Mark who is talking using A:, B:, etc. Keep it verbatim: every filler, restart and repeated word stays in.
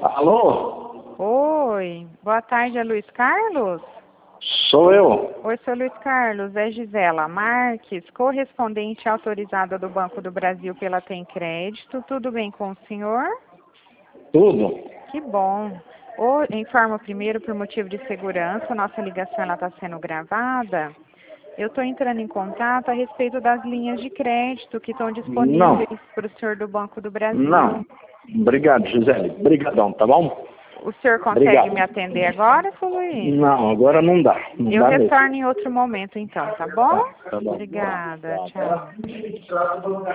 A: Alô?
B: Oi, boa tarde, é Luiz Carlos?
A: Sou eu.
B: Oi, sou Luiz Carlos, é Gisela Marques, correspondente autorizada do Banco do Brasil pela Tem Crédito. Tudo bem com o senhor?
A: Tudo.
B: Que bom. O, informo primeiro, por motivo de segurança, nossa ligação está sendo gravada. Eu estou entrando em contato a respeito das linhas de crédito que estão disponíveis para o senhor do Banco do Brasil.
A: Não. Obrigado, Gisele. Obrigadão, tá bom?
B: O senhor consegue
A: Obrigado.
B: me atender agora, seu Luiz?
A: Não, agora não dá. Não
B: Eu
A: dá
B: retorno
A: mesmo.
B: em outro momento, então, tá bom?
A: Tá bom.
B: Obrigada,
A: Tá, tá.
B: tchau.